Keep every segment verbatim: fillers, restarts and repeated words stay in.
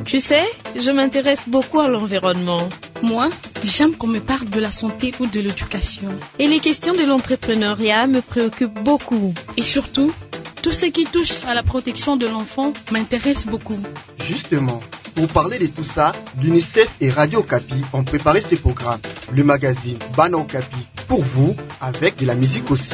Tu sais, je m'intéresse beaucoup à l'environnement. Moi, j'aime qu'on me parle de la santé ou de l'éducation. Et les questions de l'entrepreneuriat me préoccupent beaucoup. Et surtout, tout ce qui touche à la protection de l'enfant m'intéresse beaucoup. Justement, pour parler de tout ça, l'UNICEF et Radio Okapi ont préparé ces programmes. Le magazine Bana Okapi pour vous, avec de la musique aussi.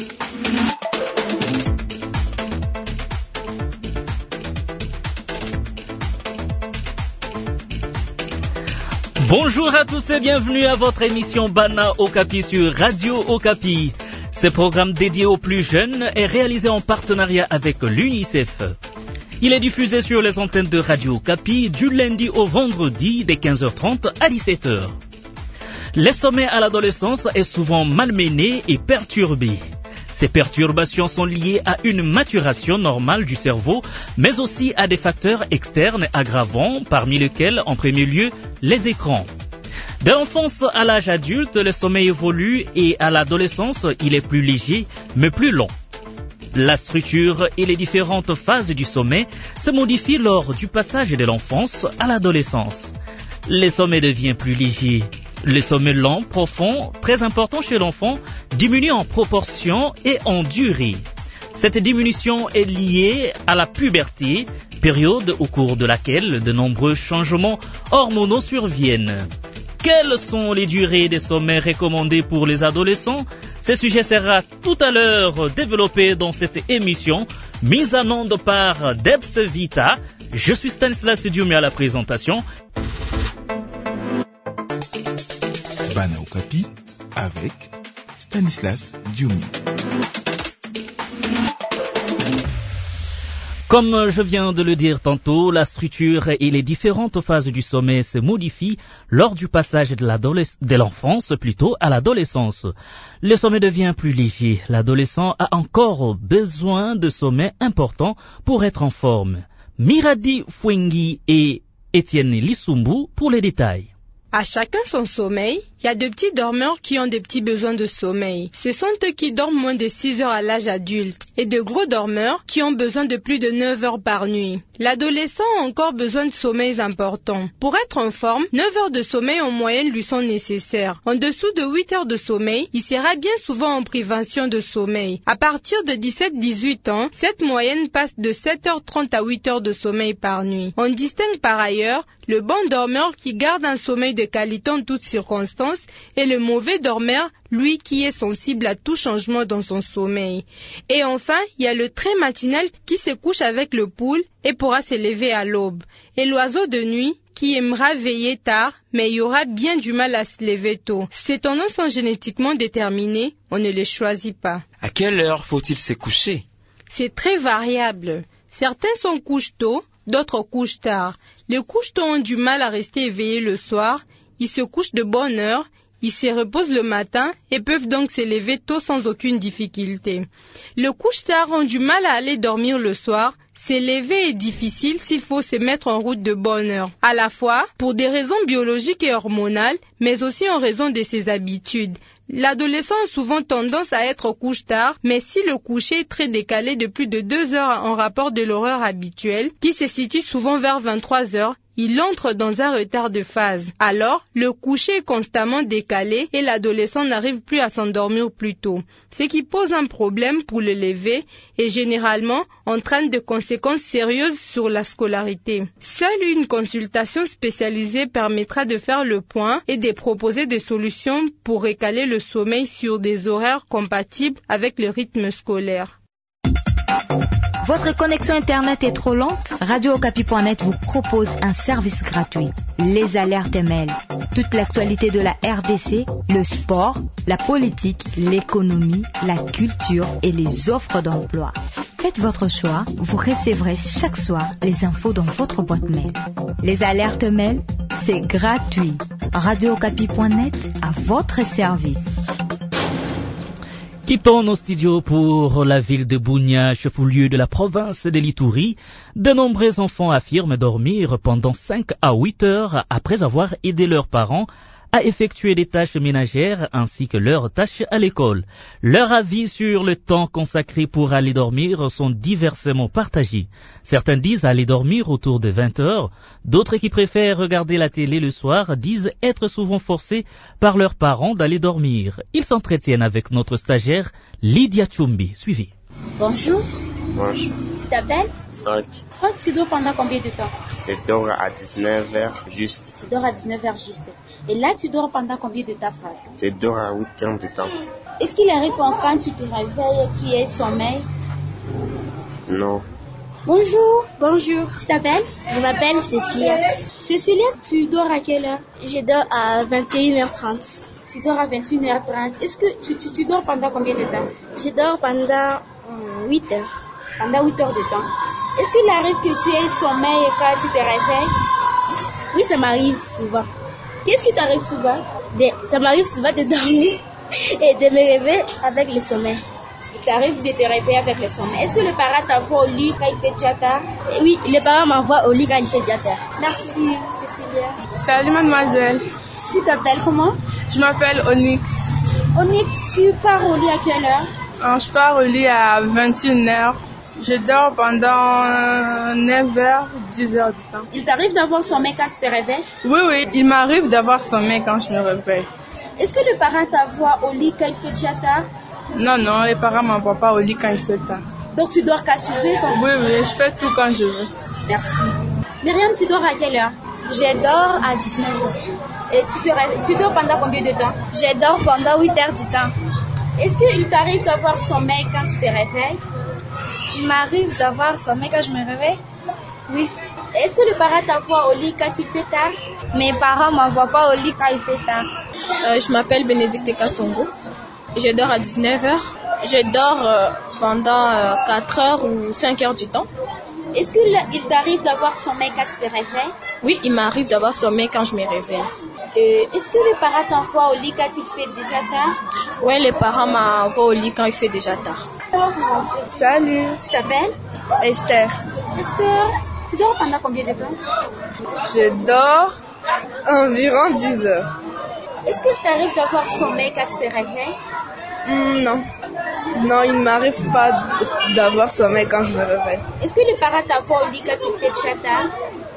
Bonjour à tous et bienvenue à votre émission Bana Okapi sur Radio Okapi. Ce programme dédié aux plus jeunes est réalisé en partenariat avec l'UNICEF. Il est diffusé sur les antennes de Radio Okapi du lundi au vendredi de quinze heures trente à dix-sept heures. Le sommeil à l'adolescence est souvent malmené et perturbé. Ces perturbations sont liées à une maturation normale du cerveau, mais aussi à des facteurs externes aggravants, parmi lesquels, en premier lieu, les écrans. De l'enfance à l'âge adulte, le sommeil évolue et à l'adolescence, il est plus léger, mais plus long. La structure et les différentes phases du sommeil se modifient lors du passage de l'enfance à l'adolescence. Le sommeil devient plus léger. Le sommeil lent, profond, très important chez l'enfant, diminue en proportion et en durée. Cette diminution est liée à la puberté, période au cours de laquelle de nombreux changements hormonaux surviennent. Quelles sont les durées des sommeils recommandées pour les adolescents? Ce sujet sera tout à l'heure développé dans cette émission, mise en onde par Debs Vita. Je suis Stanislas Dioumi à la présentation. Bana Okapi avec Stanislas Dioumi. Comme je viens de le dire tantôt, la structure et les différentes phases du sommeil se modifient lors du passage de, de l'enfance plutôt à l'adolescence. Le sommeil devient plus léger. L'adolescent a encore besoin de sommeil important pour être en forme. Miradi Fwengi et Étienne Lissumbu pour les détails. À chacun son sommeil, il y a de petits dormeurs qui ont des petits besoins de sommeil. Ce sont eux qui dorment moins de six heures à l'âge adulte et de gros dormeurs qui ont besoin de plus de neuf heures par nuit. L'adolescent a encore besoin de sommeils importants. Pour être en forme, neuf heures de sommeil en moyenne lui sont nécessaires. En dessous de huit heures de sommeil, il sera bien souvent en privation de sommeil. À partir de dix-sept à dix-huit ans, cette moyenne passe de sept heures trente à huit heures de sommeil par nuit. On distingue par ailleurs le bon dormeur qui garde un sommeil de qualité en toutes circonstances et le mauvais dormeur, lui qui est sensible à tout changement dans son sommeil. Et enfin, il y a le très matinal qui se couche avec le poule et pourra se lever à l'aube. Et l'oiseau de nuit qui aimera veiller tard, mais il aura bien du mal à se lever tôt. Ces tendances sont génétiquement déterminées, on ne les choisit pas. À quelle heure faut-il se coucher? C'est très variable. Certains sont couchent tôt, d'autres couchent tard. Les couches-tôt ont du mal à rester éveillés le soir, ils se couchent de bonne heure, ils se reposent le matin et peuvent donc se lever tôt sans aucune difficulté. Les couches-tard ont du mal à aller dormir le soir, se lever est difficile s'il faut se mettre en route de bonne heure, à la fois pour des raisons biologiques et hormonales, mais aussi en raison de ses habitudes. L'adolescent a souvent tendance à être couche-tard, mais si le coucher est très décalé de plus de deux heures en rapport de l'horaire habituel, qui se situe souvent vers vingt-trois heures, il entre dans un retard de phase. Alors, le coucher est constamment décalé et l'adolescent n'arrive plus à s'endormir plus tôt, ce qui pose un problème pour le lever et généralement entraîne des conséquences sérieuses sur la scolarité. Seule une consultation spécialisée permettra de faire le point et de proposer des solutions pour recaler le sommeil sur des horaires compatibles avec le rythme scolaire. Votre connexion Internet est trop lente? Radio Okapi point net vous propose un service gratuit. Les alertes mail. Toute l'actualité de la R D C, le sport, la politique, l'économie, la culture et les offres d'emploi. Faites votre choix, vous recevrez chaque soir les infos dans votre boîte mail. Les alertes mail, c'est gratuit. Radio Okapi point net à votre service. Quittons nos studios pour la ville de Bunia, chef-lieu de la province de l'Ituri. De nombreux enfants affirment dormir pendant cinq à huit heures après avoir aidé leurs parents à effectuer des tâches ménagères ainsi que leurs tâches à l'école. Leurs avis sur le temps consacré pour aller dormir sont diversement partagés. Certains disent aller dormir autour de vingt heures, d'autres qui préfèrent regarder la télé le soir disent être souvent forcés par leurs parents d'aller dormir. Ils s'entretiennent avec notre stagiaire Lydia Chumbi. Suivez. Bonjour. Bonjour. Tu t'appelles Franck. Franck, tu dors pendant combien de temps? Je dors à dix-neuf heures juste. Tu dors à dix-neuf heures juste. Et là, tu dors pendant combien de temps, Franck? Je dors à huit heures de temps. Est-ce qu'il arrive quand tu te réveilles et tu es sommeil? Non. Bonjour. Bonjour. Tu t'appelles? Je m'appelle Cécilia. Cécilia, tu dors à quelle heure? Je dors à vingt et une heures trente. Tu dors à vingt et une heures trente. Est-ce que tu, tu, tu dors pendant combien de temps? Je dors pendant euh, huit heures. Pendant huit heures de temps. Est-ce qu'il arrive que tu aies sommeil quand tu te réveilles? Oui, ça m'arrive souvent. Qu'est-ce qui t'arrive souvent? De, ça m'arrive souvent de dormir et de me réveiller avec le sommeil. Il t'arrive de te réveiller avec le sommeil. Est-ce que le parent t'envoie au lit quand il fait déjà tard? Oui, les parents m'envoient au lit quand il fait déjà tard. Merci, Cécilia. Salut mademoiselle. Tu t'appelles comment? Je m'appelle Onyx. Onyx, tu pars au lit à quelle heure? Alors, je pars au lit à vingt et une heures. Je dors pendant neuf heures, dix heures du temps. Il t'arrive d'avoir sommeil quand tu te réveilles? Oui, oui, il m'arrive d'avoir sommeil quand je me réveille. Est-ce que le parent t'envoie au lit quand il fait déjà tard? Non, non, les parents ne m'envoient pas au lit quand il fait tard. Donc tu dors qu'à suivre quand... Oui, oui, je fais tout quand je veux. Merci. Myriam, tu dors à quelle heure? Je dors à dix-neuf heures. Et tu, te réveilles, tu dors pendant combien de temps? Je dors pendant huit heures du temps. Est-ce qu'il t'arrive d'avoir sommeil quand tu te réveilles? Il m'arrive d'avoir sommeil quand je me réveille. Oui. Est-ce que le parent t'envoie au lit quand il fait tard? Mes parents ne m'envoient pas au lit quand il fait tard. Euh, je m'appelle Bénédicte Kassongo. Je dors à dix-neuf heures. Je dors euh, pendant euh, quatre heures ou cinq heures du temps. Est-ce qu'il t'arrive d'avoir sommeil quand tu te réveilles? Oui, il m'arrive d'avoir sommeil quand je me réveille. Euh, est-ce que le parent t'envoie au lit quand il fait déjà tard? Oui, les parents m'envoient au lit quand il fait déjà tard. Salut. Tu t'appelles? Esther. Esther, tu dors pendant combien de temps? Je dors environ dix heures. Est-ce qu'il t'arrive d'avoir sommeil quand tu te réveilles? Mm, non. Non, il ne m'arrive pas d'avoir sommeil quand je me réveille. Est-ce que les parents t'envoient au lit quand tu fais déjà tard?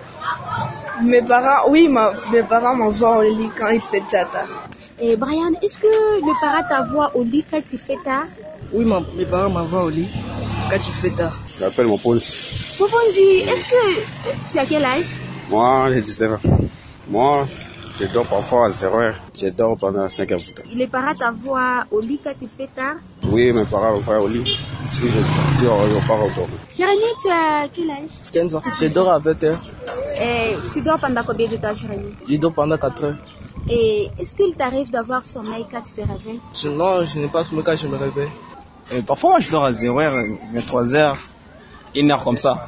Mes parents, oui, ma, mes parents m'envoient au lit quand il fait déjà tard. Et Brian, est-ce que le parent t'envoie au lit quand il fait tard? Oui, ma, mes parents m'envoient au lit quand il fait tard. Je m'appelle Moponzi. Moponzi, est-ce que tu as quel âge? Moi, j'ai dix-sept ans. Moi, je dors parfois à zéro heure. Je dors pendant cinq heures du temps. Les parents t'envoient au lit quand il fait tard? Oui, mes parents m'envoient au lit si je si on ne pas retourner. Jérémy, tu as quel âge? quinze ans. Je dors à vingt heures. Et tu dors pendant combien de temps, Jérémy? Je dors pendant quatre heures. Et est-ce qu'il t'arrive d'avoir sommeil quand tu te réveilles? Non, je n'ai pas sommeil quand je me réveille. Et parfois, moi, je dors à zéro heure, vingt-trois heures, une heure comme ça.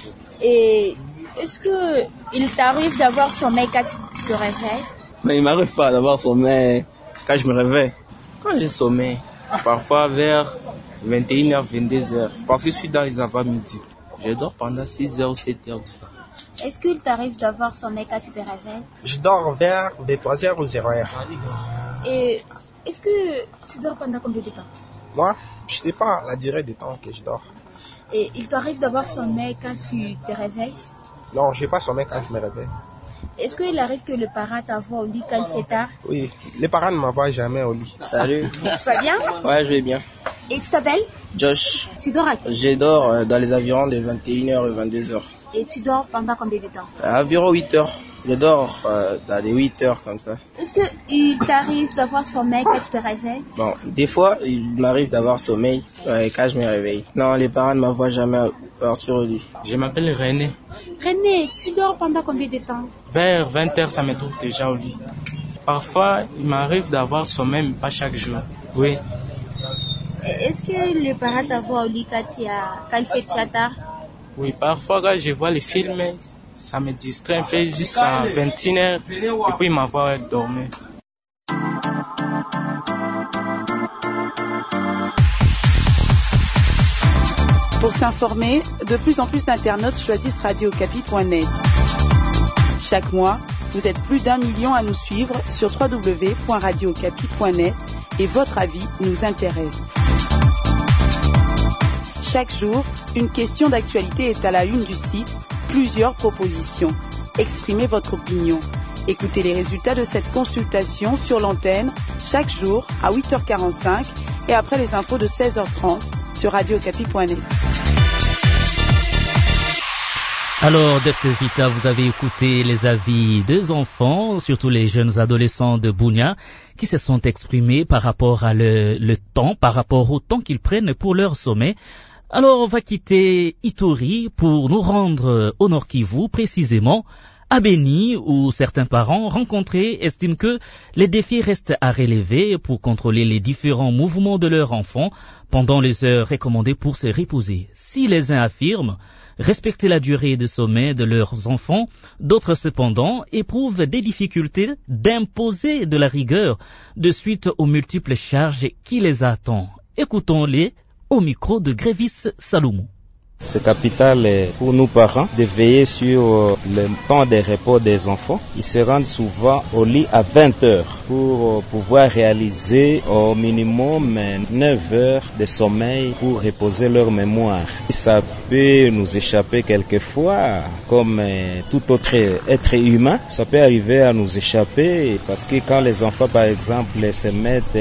Et est-ce qu'il t'arrive d'avoir sommeil quand tu, tu te réveilles? Mais il ne m'arrive pas d'avoir sommeil quand je me réveille. Quand j'ai sommeil, parfois vers vingt et une heures, vingt-deux heures, parce que je suis dans les avant-midi. Je dors pendant six heures ou sept heures du temps. Est-ce qu'il t'arrive d'avoir sommeil quand tu te réveilles? Je dors vers vingt-trois heures ou zéro heure. Et est-ce que tu dors pendant combien de temps? Moi, je ne sais pas la durée du temps que je dors. Et il t'arrive d'avoir sommeil quand tu te réveilles? Non, je n'ai pas sommeil quand je me réveille. Est-ce qu'il arrive que le parent t'envoie au lit quand il fait tard? Oui, les parents ne m'envoient jamais au lit. Salut. Tu vas bien? Ouais, je vais bien. Et tu t'appelles? Josh. Tu dors à quelle? Je dors dans les environs de vingt et une heures et vingt-deux heures. Et tu dors pendant combien de temps? Environ huit heures. Je dors euh, dans les huit heures comme ça. Est-ce qu'il t'arrive d'avoir sommeil quand tu te réveilles? Bon, des fois, il m'arrive d'avoir sommeil euh, quand je me réveille. Non, les parents ne m'envoient jamais partir au lit. Je m'appelle René. René, tu dors pendant combien de temps? Vers vingt heures, ça me trouve déjà au lit. Parfois, il m'arrive d'avoir sommeil, mais pas chaque jour. Oui. Est-ce que le parent t'envoie au lit quand il, a... quand il fait déjà tard? Oui, parfois, quand je vois les films, ça me distrait un peu jusqu'à vingt et une heures et puis il m'envoie dormir. Pour s'informer, de plus en plus d'internautes choisissent radio okapi point net. Chaque mois, Vous êtes plus d'un million à nous suivre sur w w w point radio okapi point net et votre avis nous intéresse. Chaque jour, une question d'actualité est à la une du site, plusieurs propositions. Exprimez votre opinion. Écoutez les résultats de cette consultation sur l'antenne chaque jour à huit heures quarante-cinq et après les infos de seize heures trente sur radio okapi point net. Alors, Depsevita, vous avez écouté les avis des enfants, surtout les jeunes adolescents de Bunia, qui se sont exprimés par rapport à le, le temps, par rapport au temps qu'ils prennent pour leur sommet. Alors, on va quitter Ituri pour nous rendre au Nord Kivu, précisément à Beni, où certains parents rencontrés estiment que les défis restent à relever pour contrôler les différents mouvements de leurs enfants pendant les heures recommandées pour se reposer. Si les uns affirment respecter la durée de sommeil de leurs enfants, d'autres cependant éprouvent des difficultés d'imposer de la rigueur de suite aux multiples charges qui les attendent. Écoutons-les au micro de Grévis Salomon. C'est capital pour nous parents de veiller sur le temps de repos des enfants. Ils se rendent souvent au lit à vingt heures pour pouvoir réaliser au minimum neuf heures de sommeil pour reposer leur mémoire. Ça peut nous échapper quelquefois, comme tout autre être humain. Ça peut arriver à nous échapper parce que quand les enfants, par exemple, se mettent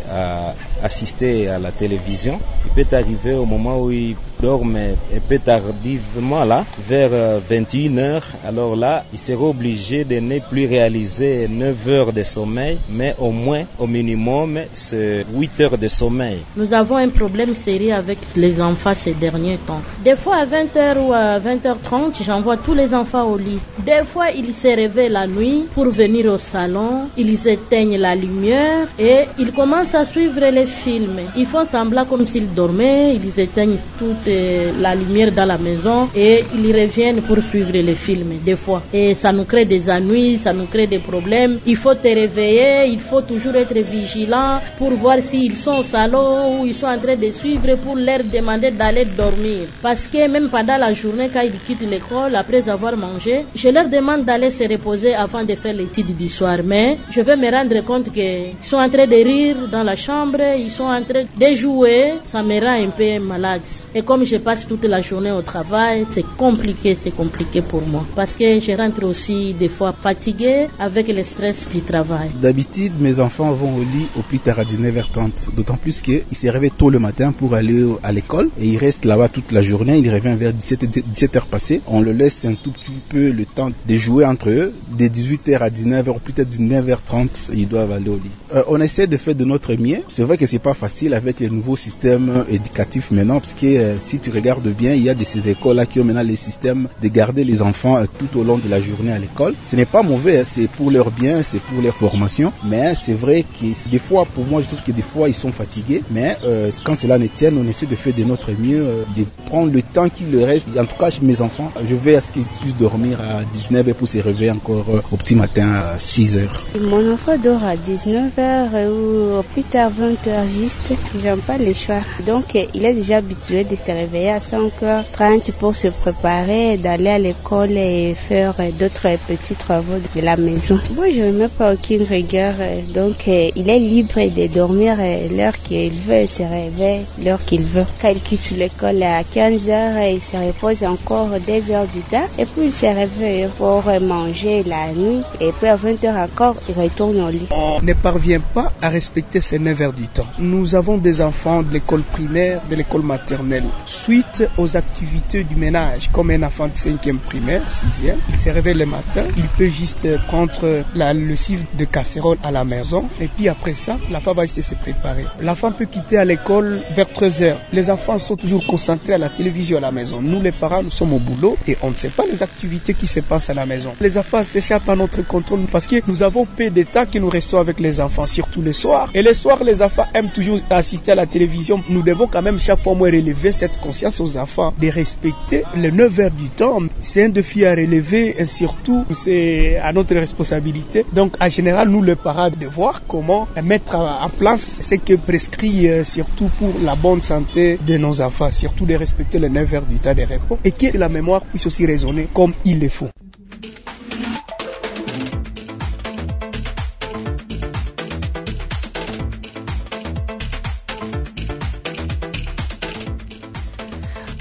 à assister à la télévision, il peut arriver au moment où ils dorment un peu tardivement là, vers vingt et une heures, alors là, il sera obligé de ne plus réaliser neuf heures de sommeil, mais au moins, au minimum, c'est huit heures de sommeil. Nous avons un problème sérieux avec les enfants ces derniers temps. Des fois, à vingt heures ou à vingt heures trente, j'envoie tous les enfants au lit. Des fois, ils se réveillent la nuit pour venir au salon, ils éteignent la lumière et ils commencent à suivre les films. Ils font semblant comme s'ils dormaient, ils éteignent toute la lumière dans la maison et ils reviennent pour suivre les films des fois. Et ça nous crée des ennuis, ça nous crée des problèmes. Il faut te réveiller, il faut toujours être vigilant pour voir s'ils sont au salon ou ils sont en train de suivre pour leur demander d'aller dormir. Parce que même pendant la journée, quand ils quittent l'école, après avoir mangé, je leur demande d'aller se reposer avant de faire l'étude du soir. Mais je vais me rendre compte qu'ils sont en train de rire dans la chambre, ils sont en train de jouer. Ça me rend un peu malade. Et comme je passe toute la journée au travail, c'est compliqué, c'est compliqué pour moi. Parce que je rentre aussi des fois fatiguée avec le stress du travail. D'habitude, mes enfants vont au lit au plus tard à dix-neuf heures trente. D'autant plus qu'ils se réveillent tôt le matin pour aller à l'école. Et ils restent là-bas toute la journée. Ils reviennent vers dix-sept heures passées. On le laisse un tout petit peu le temps de jouer entre eux. De dix-huit heures à dix-neuf heures, peut-être dix-neuf heures trente, ils doivent aller au lit. Euh, on essaie de faire de notre mieux. C'est vrai que c'est pas facile avec les nouveaux systèmes éducatifs maintenant. Parce que euh, si tu regardes bien, il y a de ces écoles-là qui ont maintenant les systèmes de garder les enfants tout au long de la journée à l'école. Ce n'est pas mauvais, c'est pour leur bien, c'est pour leur formation, mais c'est vrai que des fois, pour moi, je trouve que des fois, ils sont fatigués, mais euh, quand cela ne tient, on essaie de faire de notre mieux, euh, de prendre le temps qu'il leur reste. En tout cas, chez mes enfants, je vais à ce qu'ils puissent dormir à dix-neuf heures pour se réveiller encore euh, au petit matin à six heures. Mon enfant dort à dix-neuf heures ou au plus tard vingt heures juste. J'aime pas les choix. Donc, il est déjà habitué de se réveiller à cinq heures trente pour se préparer, d'aller à l'école et faire d'autres petits travaux de la maison. Moi, je n'ai pas aucune rigueur, donc il est libre de dormir l'heure qu'il veut, se réveille l'heure qu'il veut. Quand il quitte l'école à quinze heures, il se repose encore deux heures du temps et puis il se réveille pour manger la nuit et puis à vingt heures encore, il retourne au lit. On ne parvient pas à respecter ces neuf heures du temps. Nous avons des enfants de l'école primaire, de l'école maternelle. Suite aux activités du ménage, comme un enfant de cinquième primaire, sixième, il se réveille le matin, il peut juste prendre la lessive de casserole à la maison et puis après ça, la femme va juste se préparer. L'enfant peut quitter à l'école vers treize heures. Les enfants sont toujours concentrés à la télévision à la maison. Nous, les parents, nous sommes au boulot et on ne sait pas les activités qui se passent à la maison. Les enfants s'échappent à notre contrôle parce que nous avons peu de temps que nous restons avec les enfants, surtout le soir. Et le soir, les enfants aiment toujours assister à la télévision. Nous devons quand même chaque fois moins relever cette conscience aux enfants de respecter les neuf heures du temps. C'est un défi à relever et surtout c'est à notre responsabilité. Donc en général, nous les parents de voir comment mettre en place ce que prescrit surtout pour la bonne santé de nos enfants, surtout de respecter les neuf heures du temps de repos et que la mémoire puisse aussi raisonner comme il le faut.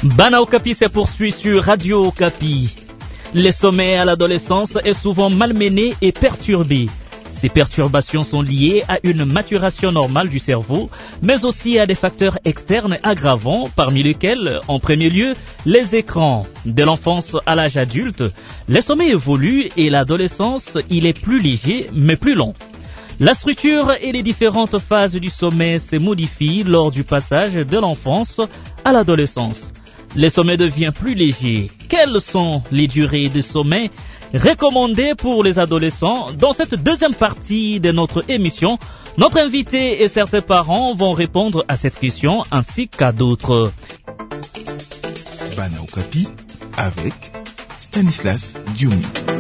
Bana Okapi se poursuit sur Radio Okapi. Le sommeil à l'adolescence est souvent malmené et perturbé. Ces perturbations sont liées à une maturation normale du cerveau, mais aussi à des facteurs externes aggravants, parmi lesquels, en premier lieu, les écrans. De l'enfance à l'âge adulte, le sommeil évolue et l'adolescence, il est plus léger, mais plus long. La structure et les différentes phases du sommeil se modifient lors du passage de l'enfance à l'adolescence. Le sommeil devient plus léger. Quelles sont les durées de sommeil recommandées pour les adolescents? Dans cette deuxième partie de notre émission, notre invité et certains parents vont répondre à cette question ainsi qu'à d'autres. Bana Okapi avec Stanislas Dioumi.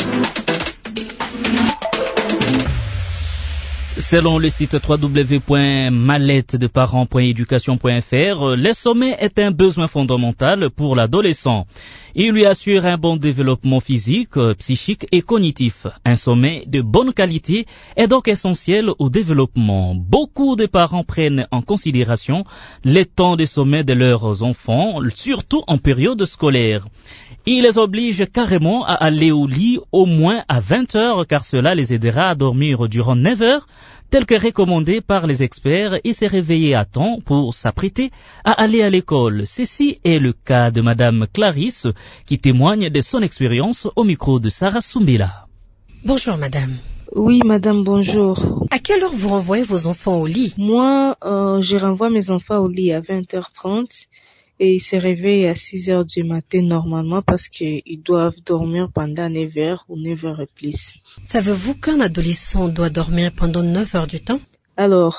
Selon le site w w w point mallette de parents point éducation point f r, le sommeil est un besoin fondamental pour l'adolescent. Il lui assure un bon développement physique, psychique et cognitif. Un sommeil de bonne qualité est donc essentiel au développement. Beaucoup de parents prennent en considération les temps de sommeil de leurs enfants, surtout en période scolaire. Ils les obligent carrément à aller au lit au moins à vingt heures car cela les aidera à dormir durant neuf heures, tel que recommandé par les experts, et se réveiller à temps pour s'apprêter à aller à l'école. Ceci est le cas de Madame Clarisse qui témoigne de son expérience au micro de Sarah Soumbela. Bonjour Madame. Oui, madame, bonjour. À quelle heure vous renvoyez vos enfants au lit? Moi, euh, je renvoie mes enfants au lit à vingt heures trente et ils se réveillent à six heures du matin normalement parce qu'ils doivent dormir pendant neuf heures ou neuf heures et plus. Savez-vous qu'un adolescent doit dormir pendant neuf heures du temps? Alors,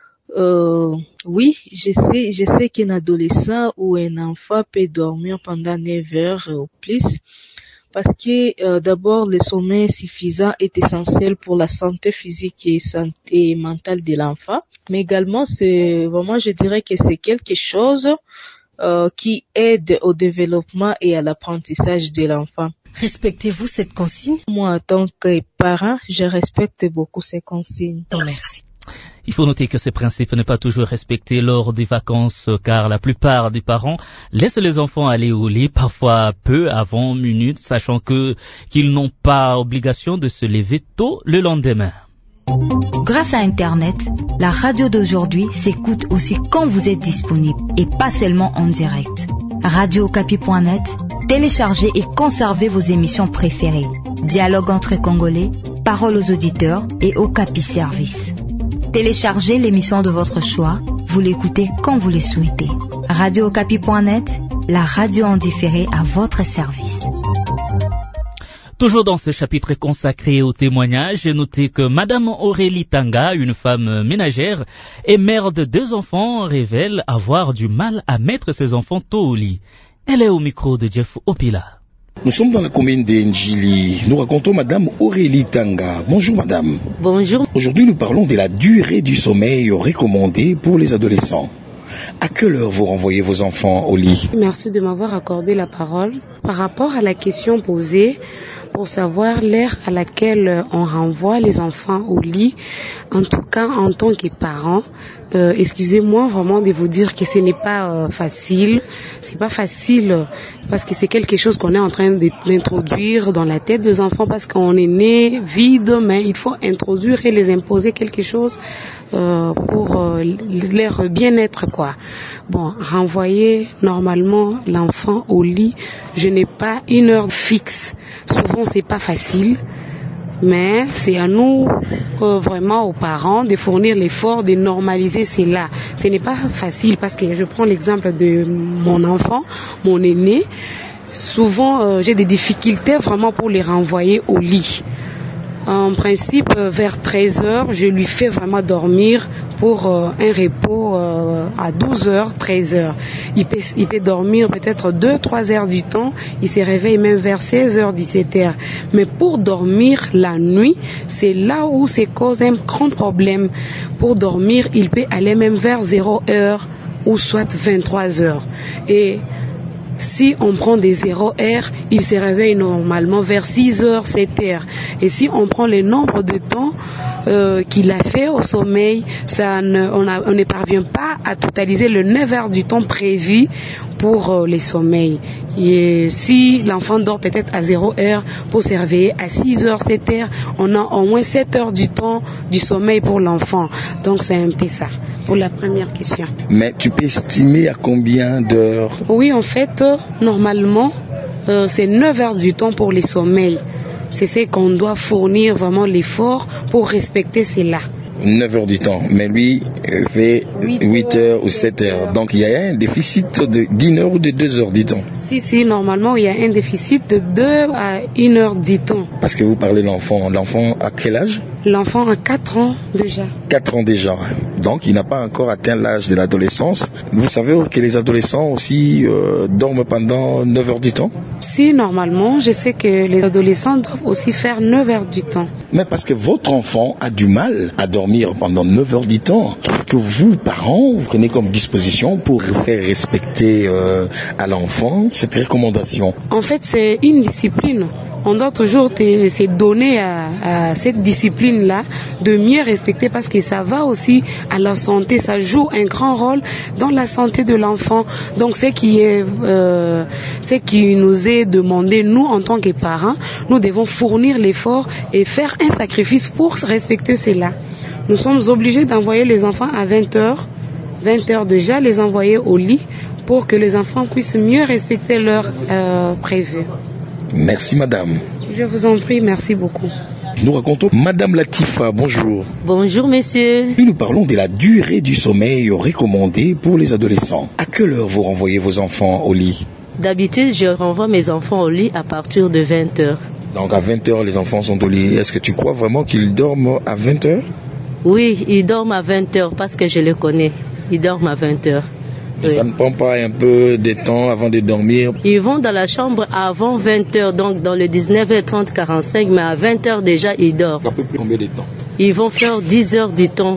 euh, oui, je sais, je sais qu'un adolescent ou un enfant peut dormir pendant neuf heures ou plus. Parce que euh, d'abord, le sommeil suffisant est essentiel pour la santé physique et santé mentale de l'enfant. Mais également, c'est vraiment, je dirais que c'est quelque chose euh, qui aide au développement et à l'apprentissage de l'enfant. Respectez-vous cette consigne? Moi, en tant que parent, je respecte beaucoup ces consignes. Non, merci. Il faut noter que ce principe n'est pas toujours respecté lors des vacances car la plupart des parents laissent les enfants aller au lit parfois peu avant minute, sachant que qu'ils n'ont pas obligation de se lever tôt le lendemain. Grâce à Internet, la radio d'aujourd'hui s'écoute aussi quand vous êtes disponible et pas seulement en direct. radio okapi point net, téléchargez et conservez vos émissions préférées. Dialogue entre Congolais, paroles aux auditeurs et Okapi Service. Téléchargez l'émission de votre choix, vous l'écoutez quand vous le souhaitez. radio okapi point net, la radio en différé à votre service. Toujours dans ce chapitre consacré au témoignage, notez que Madame Aurélie Tanga, une femme ménagère et mère de deux enfants, révèle avoir du mal à mettre ses enfants tôt au lit. Elle est au micro de Jeff Opila. Nous sommes dans la commune d'Enjili. Nous racontons Madame Aurélie Tanga. Bonjour Madame. Bonjour. Aujourd'hui nous parlons de la durée du sommeil recommandée pour les adolescents. À quelle heure vous renvoyez vos enfants au lit? Merci de m'avoir accordé la parole. Par rapport à la question posée, pour savoir l'heure à laquelle on renvoie les enfants au lit, en tout cas en tant que parent, euh, excusez-moi vraiment de vous dire que ce n'est pas euh, facile. C'est pas facile parce que c'est quelque chose qu'on est en train d'introduire dans la tête des enfants parce qu'on est né vide, mais il faut introduire et les imposer quelque chose euh, pour euh, leur bien-être, quoi. Bon, renvoyer normalement l'enfant au lit, je n'ai pas une heure fixe. Souvent, c'est pas facile. Mais c'est à nous, euh, vraiment aux parents, de fournir l'effort, de normaliser cela. Ce n'est pas facile parce que je prends l'exemple de mon enfant, mon aîné. Souvent, euh, j'ai des difficultés vraiment pour les renvoyer au lit. En principe, vers treize heures, je lui fais vraiment dormir pour euh, un repos euh, à douze heures, treize heures. Il peut, il peut dormir peut-être deux trois heures du temps, il se réveille même vers seize heures, dix-sept heures. Mais pour dormir la nuit, c'est là où se cause un grand problème. Pour dormir, il peut aller même vers zéro heure ou soit vingt-trois heures. Et si on prend des zéro heures, il se réveille normalement vers six heures, sept heures. Et si on prend le nombre de temps euh, qu'il a fait au sommeil, ça ne, on, a, on ne parvient pas à totaliser le neuf heures du temps prévu pour euh, les sommeils. Et si l'enfant dort peut-être à zéro heure pour se réveiller à six heures, sept heures, on a au moins sept heures du temps du sommeil pour l'enfant. Donc c'est un peu ça pour la première question. Mais tu peux estimer à combien d'heures? Oui, en fait, euh, normalement, euh, c'est neuf heures du temps pour les sommeils. C'est ce qu'on doit fournir vraiment l'effort pour respecter cela. neuf heures du temps, mais lui fait huit heures ou sept heures. Donc il y a un déficit de d'une heure ou de deux heures, dit-on. Si, si, normalement il y a un déficit de deux à une heure, dit-on. Parce que vous parlez de l'enfant. L'enfant à quel âge? L'enfant a quatre ans déjà. quatre ans déjà. Donc il n'a pas encore atteint l'âge de l'adolescence. Vous savez que les adolescents aussi euh, dorment pendant neuf heures du temps? Si, normalement, je sais que les adolescents doivent aussi faire neuf heures du temps. Mais parce que votre enfant a du mal à dormir pendant neuf heures du temps, qu'est-ce que vous, parents, vous prenez comme disposition pour faire respecter euh, à l'enfant cette recommandation? En fait, c'est une discipline. On doit toujours se donner à, à cette discipline-là de mieux respecter parce que ça va aussi à la santé, ça joue un grand rôle dans la santé de l'enfant. Donc ce qui est, euh, ce qui nous est demandé, nous en tant que parents, nous devons fournir l'effort et faire un sacrifice pour respecter cela. Nous sommes obligés d'envoyer les enfants à vingt heures, vingt heures déjà, les envoyer au lit pour que les enfants puissent mieux respecter leur euh, prévu. Merci madame. Je vous en prie, merci beaucoup. Nous racontons Madame Latifa, bonjour. Bonjour monsieur. Nous nous parlons de la durée du sommeil recommandée pour les adolescents. À quelle heure vous renvoyez vos enfants au lit? D'habitude, je renvoie mes enfants au lit à partir de vingt heures. Donc à vingt heures, les enfants sont au lit. Est-ce que tu crois vraiment qu'ils dorment à vingt heures? Oui, ils dorment à vingt heures parce que je les connais. Ils dorment à vingt heures. Oui. Ça ne prend pas un peu de temps avant de dormir? Ils vont dans la chambre avant vingt heures, donc dans les dix-neuf heures trente, quarante-cinq, mais à vingt heures déjà, ils dorment. À peu près combien de temps? Ils vont faire dix heures du temps,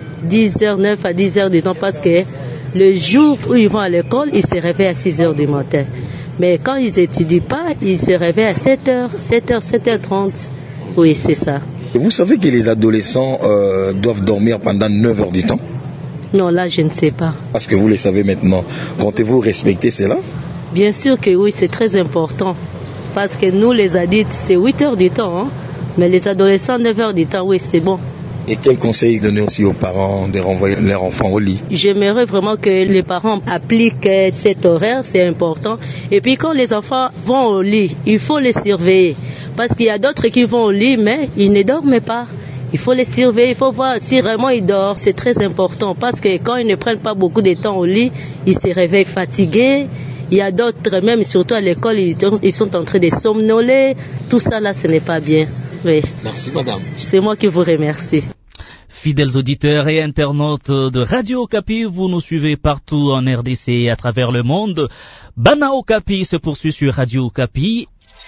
dix heures, neuf à dix heures du temps, parce que le jour où ils vont à l'école, ils se réveillent à six heures du matin. Mais quand ils n'étudient pas, ils se réveillent à sept heures, sept heures, sept heures trente. Oui, c'est ça. Et vous savez que les adolescents euh, doivent dormir pendant neuf heures du temps? Non, là, je ne sais pas. Parce que vous le savez maintenant. Comptez-vous respecter cela? Bien sûr que oui, c'est très important. Parce que nous, les adultes, c'est huit heures du temps. Hein? Mais les adolescents, neuf heures du temps, oui, c'est bon. Et quel conseil donner aussi aux parents de renvoyer leurs enfants au lit? J'aimerais vraiment que les parents appliquent cet horaire, c'est important. Et puis quand les enfants vont au lit, il faut les surveiller. Parce qu'il y a d'autres qui vont au lit, mais ils ne dorment pas. Il faut les surveiller, il faut voir si vraiment ils dorment. C'est très important parce que quand ils ne prennent pas beaucoup de temps au lit, ils se réveillent fatigués. Il y a d'autres, même surtout à l'école, ils sont en train de somnoler. Tout ça là, ce n'est pas bien. Oui. Merci madame. C'est moi qui vous remercie. Fidèles auditeurs et internautes de Radio Okapi, vous nous suivez partout en R D C et à travers le monde. Bana Okapi se poursuit sur Radio Okapi.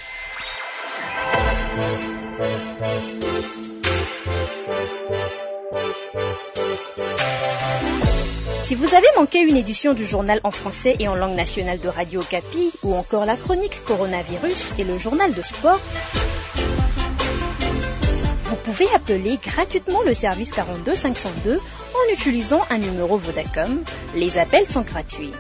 Si vous avez manqué une édition du journal en français et en langue nationale de Radio Okapi, ou encore la chronique Coronavirus et le journal de sport, vous pouvez appeler gratuitement le service quarante-deux cinq cent deux en utilisant un numéro Vodacom. Les appels sont gratuits.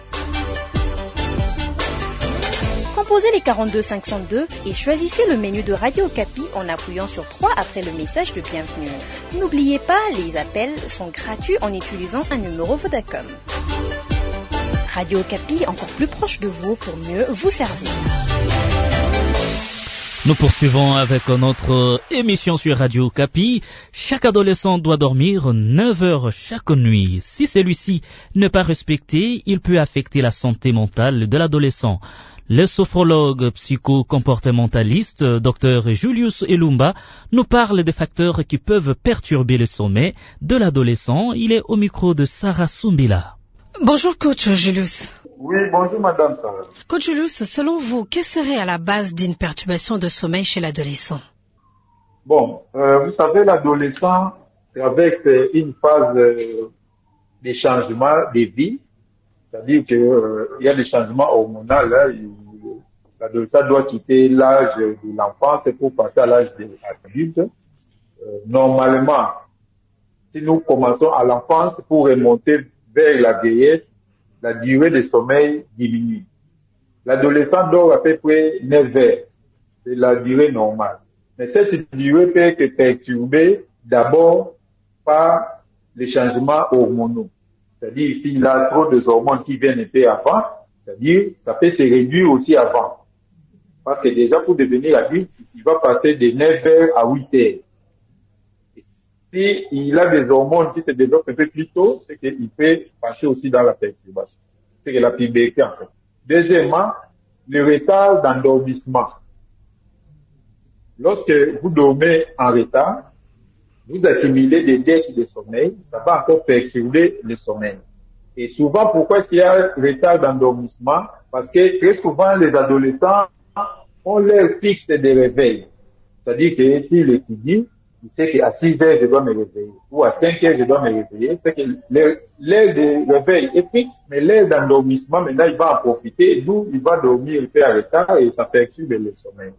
Composez les quarante-deux cinq cent deux et choisissez le menu de Radio Okapi en appuyant sur trois après le message de bienvenue. N'oubliez pas, les appels sont gratuits en utilisant un numéro Vodacom. Radio Okapi, encore plus proche de vous pour mieux vous servir. Nous poursuivons avec notre émission sur Radio Okapi. Chaque adolescent doit dormir neuf heures chaque nuit. Si celui-ci n'est pas respecté, il peut affecter la santé mentale de l'adolescent. Le sophrologue psycho-comportementaliste Dr Julius Elumba nous parle des facteurs qui peuvent perturber le sommeil de l'adolescent. Il est au micro de Sarah Sumbila. Bonjour coach Julius. Oui, bonjour madame Sarah. Coach Julius, selon vous, qu'est-ce serait à la base d'une perturbation de sommeil chez l'adolescent? Bon, euh, vous savez, l'adolescent, avec une phase euh, de changement de vie, c'est-à-dire qu'il euh, y a des changements hormonaux, là, l'adolescent doit quitter l'âge de l'enfance pour passer à l'âge de l'adulte. euh, normalement, si nous commençons à l'enfance pour remonter vers la vieillesse, la durée de sommeil diminue. L'adolescent dort à peu près neuf heures. C'est la durée normale. Mais cette durée peut être perturbée d'abord par les changements hormonaux. C'est-à-dire, s'il a trop de hormones qui viennent un peu avant, c'est-à-dire, ça peut se réduire aussi avant. Parce que déjà, pour devenir adulte, il va passer de neuf heures à huit heures. Si il a des hormones qui se développent un peu plus tôt, c'est qu'il peut passer aussi dans la perturbation. C'est que la puberté, en fait. Deuxièmement, le retard d'endormissement. Lorsque vous dormez en retard, vous accumulez des dettes de sommeil, ça va encore perturber le sommeil. Et souvent, pourquoi est-ce qu'il y a un retard d'endormissement? Parce que très souvent, les adolescents ont l'heure fixe de réveil. C'est-à-dire que s'il étudie, il sait qu'à six heures, je dois me réveiller. Ou à cinq heures, je dois me réveiller. C'est que l'heure de réveil est fixe, mais l'heure d'endormissement, maintenant, il va en profiter, d'où il va dormir un peu en retard et ça perturbe le sommeil.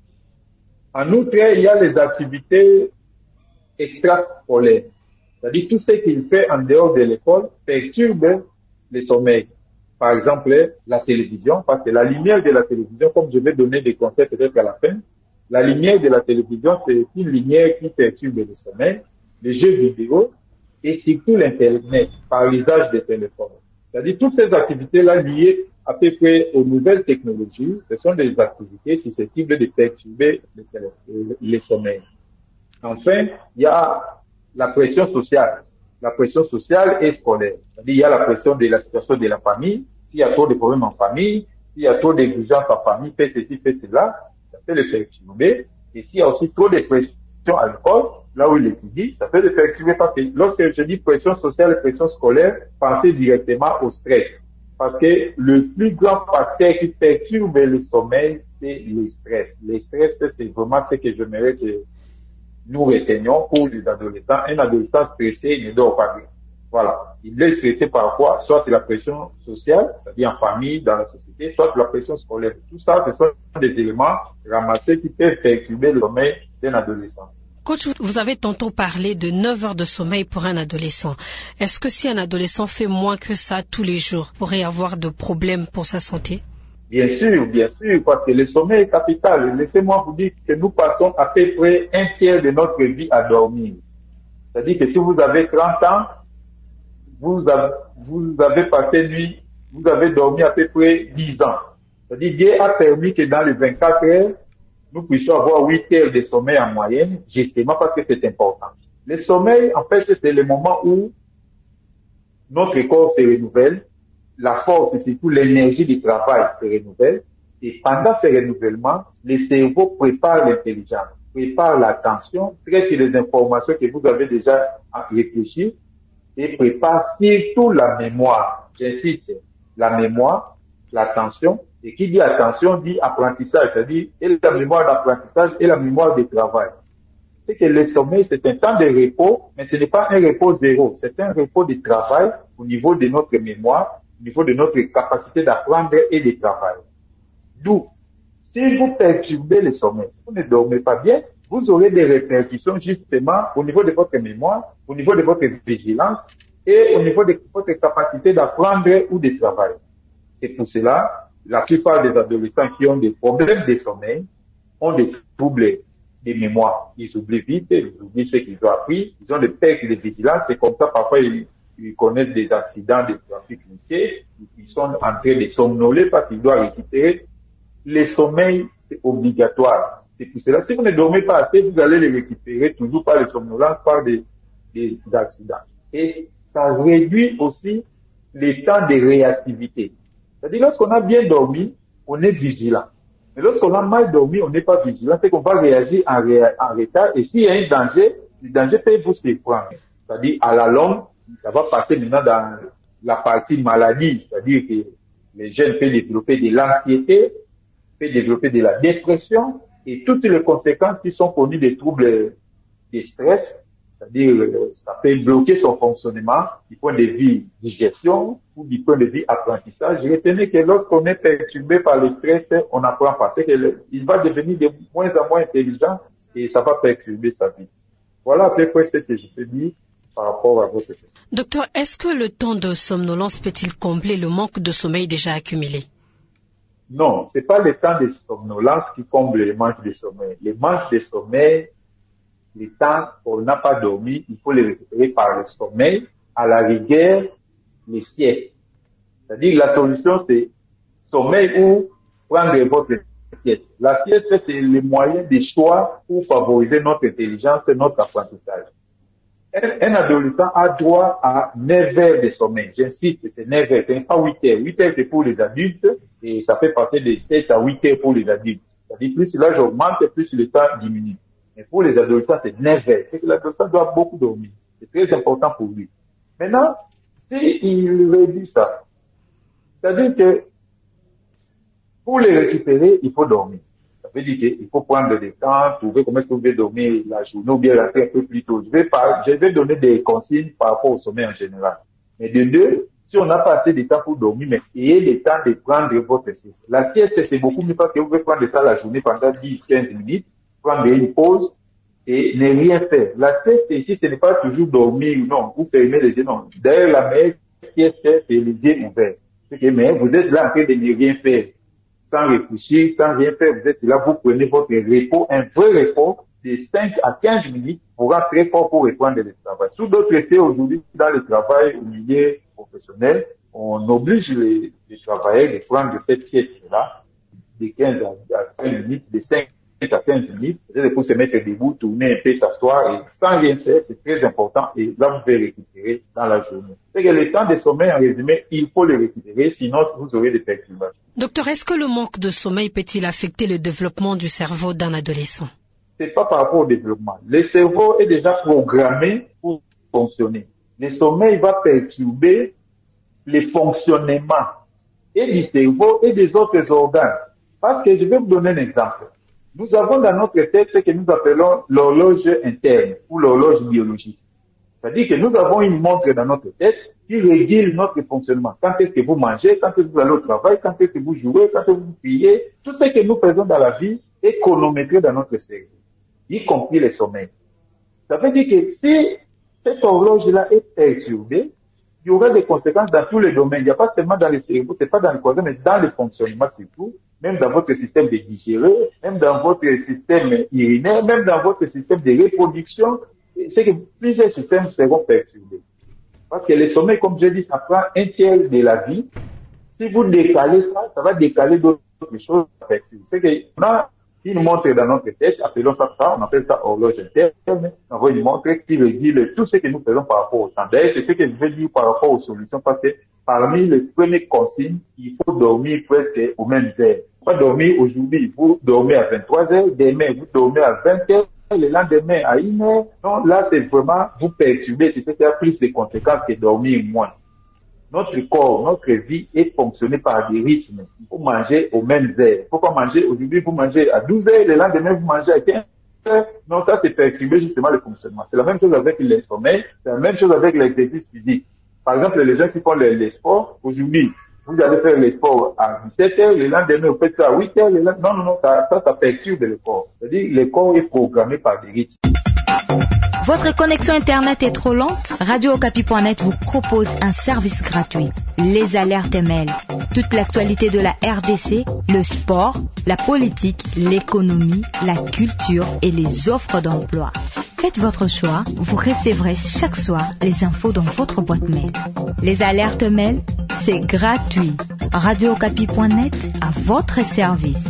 En outre, il y a les activités extrascolaires. C'est-à-dire tout ce qu'il fait en dehors de l'école perturbe le sommeil. Par exemple, la télévision, parce que la lumière de la télévision, comme je vais donner des conseils peut-être à la fin, la lumière de la télévision, c'est une lumière qui perturbe le sommeil, les jeux vidéo et surtout l'Internet par l'usage des téléphones. C'est-à-dire toutes ces activités-là liées à peu près aux nouvelles technologies, ce sont des activités susceptibles de perturber le, le, le sommeil. Enfin, il y a la pression sociale. La pression sociale et scolaire. C'est-à-dire il y a la pression de la situation de la famille. S'il y a trop de problèmes en famille, s'il y a trop d'exigences en famille, fais ceci, fais cela, ça peut le perturber. Et s'il y a aussi trop de pression à l'école, là où il étudie, ça peut le perturber parce que lorsque je dis pression sociale et pression scolaire, pensez directement au stress. Parce que le plus grand facteur qui perturbe le sommeil, c'est le stress. Le stress, c'est vraiment ce que j'aimerais que nous retenions pour les adolescents. Un adolescent stressé ne dort pas bien. Voilà. Il est stressé parfois, soit la pression sociale, c'est-à-dire en famille, dans la société, soit la pression scolaire. Tout ça, ce sont des éléments ramassés qui peuvent perturber le sommeil d'un adolescent. Coach, vous avez tantôt parlé de neuf heures de sommeil pour un adolescent. Est-ce que si un adolescent fait moins que ça tous les jours, pourrait avoir de problèmes pour sa santé? Bien sûr, bien sûr, parce que le sommeil est capital. Laissez-moi vous dire que nous passons à peu près un tiers de notre vie à dormir. C'est-à-dire que si vous avez trente ans, vous avez, vous avez passé nuit, vous avez dormi à peu près dix ans. C'est-à-dire Dieu a permis que dans les vingt-quatre heures, nous puissions avoir huit heures de sommeil en moyenne, justement parce que c'est important. Le sommeil, en fait, c'est le moment où notre corps se renouvelle, la force et surtout l'énergie du travail se renouvelle, et pendant ce renouvellement, le cerveau prépare l'intelligence, prépare l'attention, traite les informations que vous avez déjà réfléchies, et prépare surtout la mémoire. J'insiste, la mémoire, l'attention, et qui dit attention dit apprentissage, c'est-à-dire et la mémoire d'apprentissage et la mémoire de travail. C'est que le sommeil, c'est un temps de repos, mais ce n'est pas un repos zéro, c'est un repos de travail au niveau de notre mémoire, au niveau de notre capacité d'apprendre et de travailler. D'où, si vous perturbez le sommeil, si vous ne dormez pas bien, vous aurez des répercussions justement au niveau de votre mémoire, au niveau de votre vigilance et au niveau de votre capacité d'apprendre ou de travailler. C'est pour cela, la plupart des adolescents qui ont des problèmes de sommeil ont des troubles de mémoire. Ils oublient vite, ils oublient ce qu'ils ont appris, ils ont des pertes de vigilance et comme ça, parfois, ils, ils connaissent des accidents de trafic routier, ils sont en train de somnoler parce qu'ils doivent récupérer. Le sommeil, c'est obligatoire. C'est pour cela, si vous ne dormez pas assez, vous allez les récupérer toujours par les somnolences, par des, des accidents. Et ça réduit aussi les temps de réactivité. C'est-à-dire, lorsqu'on a bien dormi, on est vigilant. Mais lorsqu'on a mal dormi, on n'est pas vigilant. C'est qu'on va réagir en, ré en retard. Et s'il y a un danger, le danger peut vous surprendre. C'est-à-dire, à la longue, ça va passer maintenant dans la partie maladie. C'est-à-dire que les jeunes peuvent développer de l'anxiété, peuvent développer de la dépression et toutes les conséquences qui sont connues des troubles de stress. C'est-à-dire, ça peut bloquer son fonctionnement du point de vue digestion ou du point de vue apprentissage. Retenez que lorsqu'on est perturbé par le stress, on n'apprend pas. C'est qu'il va devenir de moins en moins intelligent et ça va perturber sa vie. Voilà à peu près ce que je peux dire par rapport à votre question. Docteur, est-ce que le temps de somnolence peut-il combler le manque de sommeil déjà accumulé? Non, c'est pas le temps de somnolence qui comble le manque de sommeil. Le manque de sommeil, le temps où on n'a pas dormi, il faut le récupérer par le sommeil, à la rigueur, les siestes. C'est-à-dire la solution, c'est sommeil ou prendre votre sieste. La sieste, c'est le moyen de choix pour favoriser notre intelligence et notre apprentissage. Un, un adolescent a droit à neuf heures de sommeil. J'insiste, c'est neuf heures, c'est pas huit heures. huit heures, c'est pour les adultes et ça fait passer de sept à huit heures pour les adultes. C'est-à-dire, plus l'âge augmente, plus le temps diminue. Mais pour les adolescents, c'est neuf heures. C'est que l'adolescent doit beaucoup dormir. C'est très important pour lui. Maintenant, s'il réduit ça, c'est-à-dire que pour les récupérer, il faut dormir. Ça veut dire qu'il faut prendre le temps, trouver comment est-ce que vous pouvez dormir la journée ou bien rentrer un peu plus tôt. Je vais, pas, je vais donner des consignes par rapport au sommeil en général. Mais de deux, si on n'a pas assez de temps pour dormir, mais ayez le temps de prendre votre sieste. La sieste, c'est beaucoup mieux parce que vous pouvez prendre ça la journée pendant dix à quinze minutes, prendre une pause et ne rien faire. La sieste ici, ce n'est pas toujours dormir, non, vous fermez les yeux, non. D'ailleurs, la meilleure sieste, c'est les yeux ouverts. C'est que, mais vous êtes là en train de ne rien faire. Sans réfléchir, sans rien faire, vous êtes là, vous prenez votre repos, un vrai repos de cinq à quinze minutes pour être très fort pour reprendre le travail. Sous d'autres essais aujourd'hui, dans le travail au milieu professionnel, on oblige les, les travailleurs de prendre cette sieste-là de quinze à vingt minutes, de cinq à quinze minutes, peut-être pour se mettre debout, tourner un peu, s'asseoir, et sans rien faire, c'est très important, et là, vous pouvez récupérer dans la journée. C'est que le temps de sommeil, en résumé, il faut le récupérer, sinon vous aurez des perturbations. Docteur, est-ce que le manque de sommeil peut-il affecter le développement du cerveau d'un adolescent? C'est pas par rapport au développement. Le cerveau est déjà programmé pour fonctionner. Le sommeil va perturber le fonctionnement et du cerveau et des autres organes. Parce que je vais vous donner un exemple. Nous avons dans notre tête ce que nous appelons l'horloge interne ou l'horloge biologique. C'est-à-dire que nous avons une montre dans notre tête qui régule notre fonctionnement. Quand est-ce que vous mangez, quand est-ce que vous allez au travail, quand est-ce que vous jouez, quand est-ce que vous priez, tout ce que nous faisons dans la vie est chronométré dans notre cerveau, y compris le sommeil. Ça veut dire que si cette horloge-là est perturbée, il y aura des conséquences dans tous les domaines. Il n'y a pas seulement dans le cerveau, c'est pas dans le corps, mais dans le fonctionnement surtout, même dans votre système de digérer, même dans votre système urinaire, même dans votre système de reproduction. C'est que plusieurs systèmes seront perturbés. Parce que le sommeil, comme je dis, ça prend un tiers de la vie. Si vous décalez ça, ça va décaler d'autres choses. C'est qu'on a une montre dans notre tête, appelons ça ça, on appelle ça horloge interne. On voit une montre qui régule tout ce que nous faisons par rapport au temps. D'ailleurs, c'est ce que je veux dire par rapport aux solutions, parce que parmi les premières consignes, il faut dormir presque aux mêmes heures. Pas dormir aujourd'hui, vous dormez à vingt-trois heures, demain vous dormez à vingt heures, le lendemain à une heure. Non, là c'est vraiment vous perturber, c'est ce qui a plus de conséquences que dormir moins. Notre corps, notre vie est fonctionnée par des rythmes. Il faut manger aux mêmes heures. Il faut pas manger aujourd'hui, vous mangez à douze heures, le lendemain vous mangez à quinze heures. Non, ça c'est perturber justement le fonctionnement. C'est la même chose avec le sommeil, c'est la même chose avec l'exercice physique. Par exemple, les gens qui font les, les sports, aujourd'hui, vous allez faire les sports à dix-sept heures, le lendemain, vous faites ça à huit heures, le lendemain, non, non, non, ça, ça, ça perturbe le corps. C'est-à-dire, le corps est programmé par des rythmes. Votre connexion Internet est trop lente? Radio Okapi point net vous propose un service gratuit. Les alertes M L. Toute l'actualité de la R D C, le sport, la politique, l'économie, la culture et les offres d'emploi. Faites votre choix, vous recevrez chaque soir les infos dans votre boîte mail. Les alertes M L, c'est gratuit. Radio Okapi point net à votre service.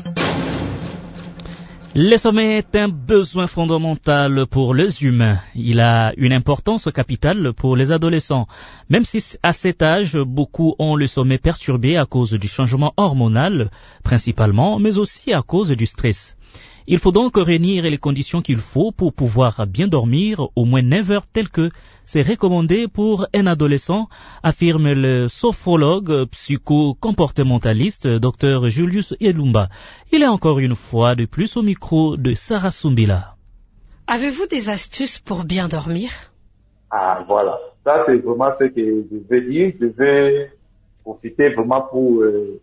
Le sommeil est un besoin fondamental pour les humains. Il a une importance capitale pour les adolescents. Même si à cet âge, beaucoup ont le sommeil perturbé à cause du changement hormonal, principalement, mais aussi à cause du stress. Il faut donc réunir les conditions qu'il faut pour pouvoir bien dormir au moins neuf heures telles que c'est recommandé pour un adolescent, affirme le sophrologue psycho-comportementaliste Dr Julius Elumba. Il est encore une fois de plus au micro de Sarah Sumbila. Avez-vous des astuces pour bien dormir? Ah, voilà. Ça, c'est vraiment ce que je veux dire. Je vais profiter vraiment pour euh,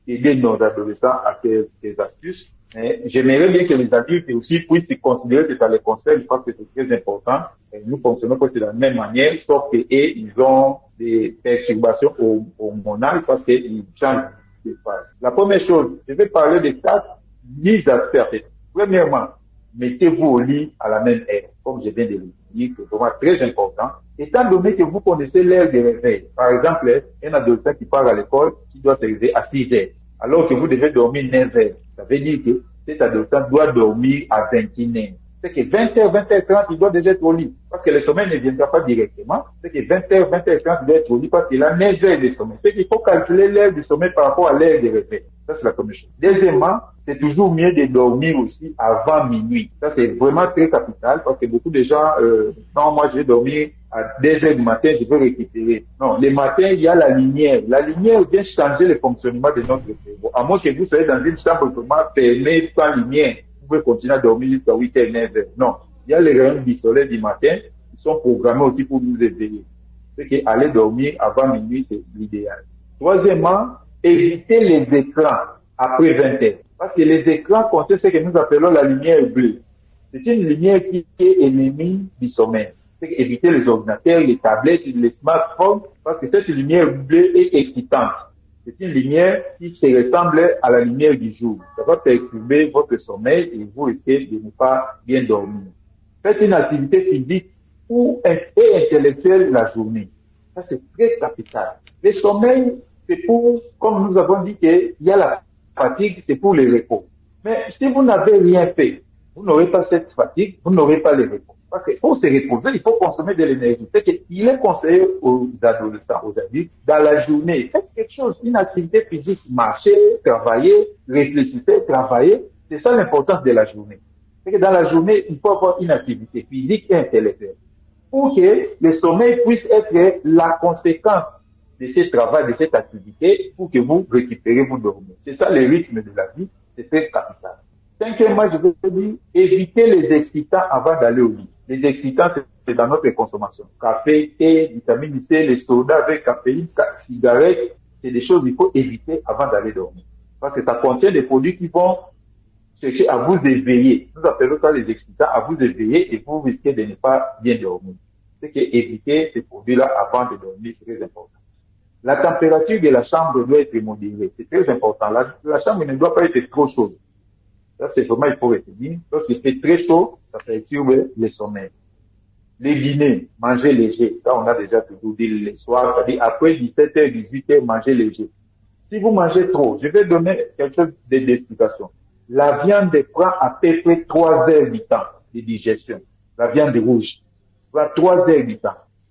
aider nos adolescents à ces, ces astuces. Mais j'aimerais bien que les adultes aussi puissent considérer que ça les concerne parce que c'est très important. Et nous fonctionnons pas de la même manière, sauf que eux, ils ont des perturbations hormonales parce qu'ils changent de phase. La première chose, je vais parler des quatre mises à faire. Premièrement, mettez-vous au lit à la même heure, comme je viens de le dire, c'est vraiment très important. Étant donné que vous connaissez l'heure de réveil, par exemple, un adolescent qui part à l'école, qui doit se réveiller à six heures, alors que vous devez dormir neuf heures, ça veut dire que cet adolescent doit dormir à vingt et une heures. C'est que vingt heures, vingt heures trente, il doit déjà être au lit. Parce que le sommeil ne viendra pas directement. C'est que vingt heures, vingt heures trente, il doit être au lit parce qu'il a neuf heures de sommeil. C'est qu'il faut calculer l'heure du sommeil par rapport à l'heure de réveil. Ça, c'est la première chose. Deuxièmement, c'est toujours mieux de dormir aussi avant minuit. Ça, c'est vraiment très capital parce que beaucoup de gens, euh, non, moi, je vais dormir à deux heures du matin, je veux récupérer. Non, le matin, il y a la lumière. La lumière vient changer le fonctionnement de notre cerveau. À moins que vous soyez dans une chambre vraiment fermée, sans lumière, vous pouvez continuer à dormir jusqu'à huit heures, neuf heures. Non. Il y a les rayons du soleil du matin qui sont programmés aussi pour nous éveiller. C'est qu'aller dormir avant minuit, c'est l'idéal. Troisièmement, éviter les écrans après vingt heures. Parce que les écrans contiennent ce que nous appelons la lumière bleue. C'est une lumière qui est ennemie du sommeil. C'est éviter les ordinateurs, les tablettes, les smartphones, parce que cette lumière bleue est excitante. C'est une lumière qui se ressemble à la lumière du jour. Ça va perturber votre sommeil et vous risquez de ne pas bien dormir. Faites une activité physique ou et intellectuelle la journée. Ça, c'est très capital. Le sommeil, c'est pour, comme nous avons dit qu'il y a la fatigue, c'est pour le repos. Mais si vous n'avez rien fait, vous n'aurez pas cette fatigue, vous n'aurez pas le repos. Parce que pour se reposer, il faut consommer de l'énergie. C'est qu'il est conseillé aux adolescents, aux adultes, dans la journée, faites quelque chose, une activité physique, marchez, travaillez, réfléchissez, travaillez. C'est ça l'importance de la journée. C'est que dans la journée, il faut avoir une activité physique et intellectuelle. Pour que le sommeil puisse être la conséquence de ce travail, de cette activité, pour que vous récupérez, vous dormez. C'est ça le rythme de la vie, c'est très capital. Cinquièmement, je veux dire, évitez les excitants avant d'aller au lit. Les excitants, c'est dans notre consommation. Café, thé, vitamine C, les sodas avec caféine, cigarettes, c'est des choses qu'il faut éviter avant d'aller dormir. Parce que ça contient des produits qui vont chercher à vous éveiller. Nous appelons ça les excitants, à vous éveiller et vous risquez de ne pas bien dormir. C'est qu'éviter ces produits-là avant de dormir, c'est très important. La température de la chambre doit être modérée. C'est très important. La, la chambre ne doit pas être trop chaude. Ça, c'est vraiment, il faut retenir. Lorsqu'il fait très chaud, ça perturbe le sommeil. Les dîners, manger léger. Ça, on a déjà toujours dit le soir, c'est-à-dire après dix-sept heures, dix-huit heures, manger léger. Si vous mangez trop, je vais donner quelque chose d'explication. La viande prend à peu près trois heures du temps de digestion. La viande rouge prend trois heures du temps.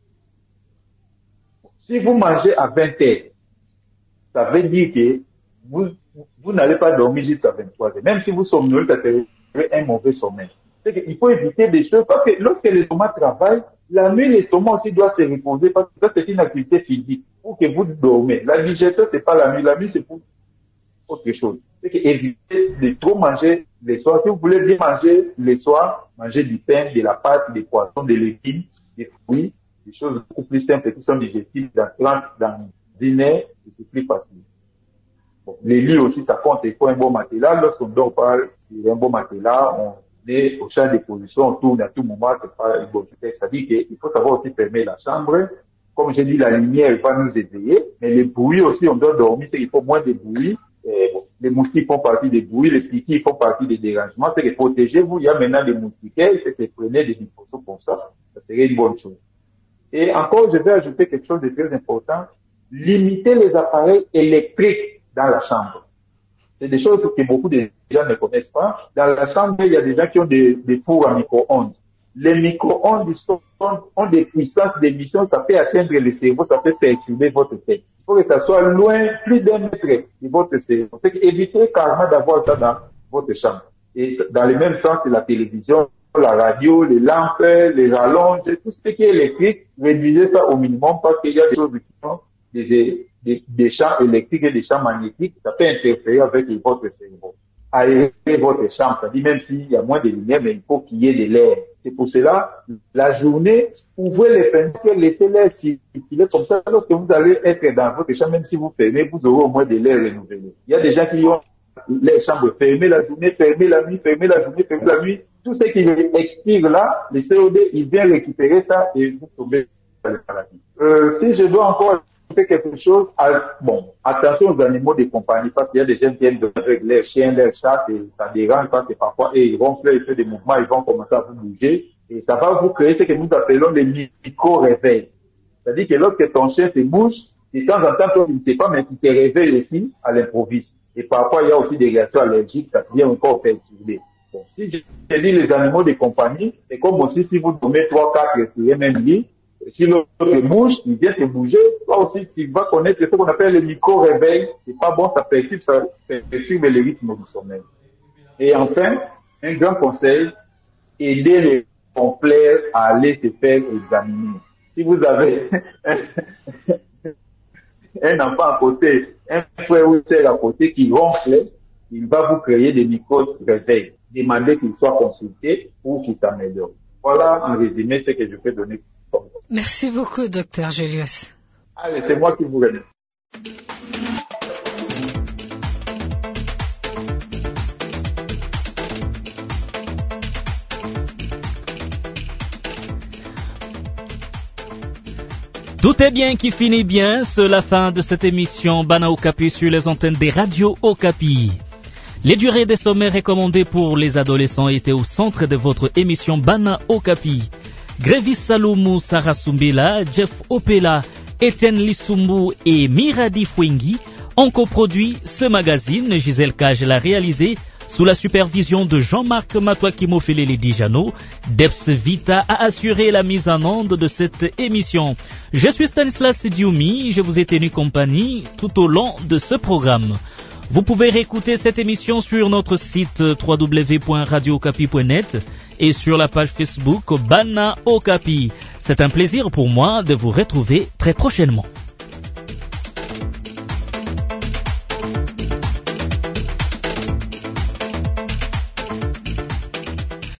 Si vous mangez à vingt heures, ça veut dire que vous, vous n'allez pas dormir jusqu'à vingt-trois heures. Même si vous somnolez, ça serait un mauvais sommeil. C'est qu'il faut éviter des choses parce que lorsque l'estomac travaille, la nuit, l'estomac aussi doit se reposer parce que ça, c'est une activité physique pour que vous dormez. La digestion, c'est pas la nuit. La nuit, c'est pour autre chose. C'est qu'éviter de trop manger les soirs. Si vous voulez bien manger les soirs, manger du pain, de la pâte, des poissons, des légumes, des fruits, des choses beaucoup plus simples qui sont digestibles dans trente, dans une heure, et c'est plus facile. Bon, les lits aussi, ça compte. Il faut un bon matelas. Lorsqu'on dort pas sur un bon matelas, on est au champ des positions, on tourne à tout moment, c'est pas une bonne chose. C'est-à-dire qu'il faut savoir aussi fermer la chambre. Comme j'ai dit, la lumière va nous éveiller, mais les bruits aussi, on doit dormir, c'est qu'il faut moins de bruit. Et bon, les moustiques font partie des bruits, les piquets font partie des dérangements, c'est que protégez-vous. Il y a maintenant des moustiquaires, c'est que prenez des dispositions pour ça, ça serait une bonne chose. Et encore, je vais ajouter quelque chose de très important. Limiter les appareils électriques dans la chambre. C'est des choses que beaucoup de gens ne connaissent pas. Dans la chambre, il y a des gens qui ont des, des fours à micro-ondes. Les micro-ondes sont, ont des puissances d'émission, ça peut atteindre le cerveau, ça peut perturber votre tête. Il faut que ça soit loin, plus d'un mètre de votre cerveau. C'est qu'évitez carrément d'avoir ça dans votre chambre. Et dans le même sens, c'est la télévision, la radio, les lampes, les rallonges, tout ce qui est électrique, réduisez ça au minimum parce qu'il y a des choses qui sont des, des, des champs électriques et des champs magnétiques, ça peut interférer avec votre cerveau. Aérer votre chambre, c'est-à-dire même s'il y a moins de lumière, mais il faut qu'il y ait de l'air. C'est pour cela, la journée, ouvrez les fenêtres, laissez-les circuler comme ça. Lorsque vous allez être dans votre chambre, même si vous fermez, vous aurez au moins de l'air renouvelé. Il y a des gens qui ont les chambres fermées la journée, fermées la nuit, fermées la journée, fermées la nuit. Tout ce qui expire là, le C O D, il vient récupérer ça et vous tombez dans le paradis. Euh, si je dois encore faire quelque chose, à, bon, attention aux animaux de compagnie, parce qu'il y a des gens qui viennent avec leurs chiens, leurs chats, et ça dérange parce que parfois, et ils ronflent, ils font des mouvements, ils vont commencer à vous bouger, et ça va vous créer ce que nous appelons les micro-réveils. C'est-à-dire que lorsque ton chien te bouge, de temps en temps, toi, tu ne sais pas, mais tu te réveilles aussi à l'improviste. Et parfois, il y a aussi des réactions allergiques, ça vient encore perturber. Bon, si je dis les animaux de compagnie, c'est comme aussi si vous tombez trois, quatre sur un même lit, si l'autre bouge, il vient te bouger, toi aussi, tu vas connaître ce qu'on appelle le micro-réveil. C'est pas bon, ça perturbe, ça perturbe le rythme du sommeil. Et enfin, un grand conseil, aider les compères à aller se faire examiner. Si vous avez un enfant à côté, un frère ou une sœur à côté qui ronfle, il va vous créer des micro-réveils. Demandez qu'il soit consulté pour qu'il s'améliore. Voilà, en résumé, ce que je peux donner. Merci beaucoup, docteur Julius. Allez, c'est moi qui vous remercie. Tout est bien qui finit bien, c'est la fin de cette émission Bana Okapi sur les antennes des radios Okapi. Les durées des sommets recommandés pour les adolescents étaient au centre de votre émission Bana Okapi. Grévis Saloumou Sarasumbela, Jeff Opela, Étienne Lissumbu et Miradi Fwengi ont coproduit ce magazine. Gisèle Cage l'a réalisé sous la supervision de Jean-Marc Matouakimo-Felele Dijano. Debs Vita a assuré la mise en onde de cette émission. Je suis Stanislas Dioumi, je vous ai tenu compagnie tout au long de ce programme. Vous pouvez réécouter cette émission sur notre site w w w point radio okapi point net et sur la page Facebook Bana Okapi. C'est un plaisir pour moi de vous retrouver très prochainement.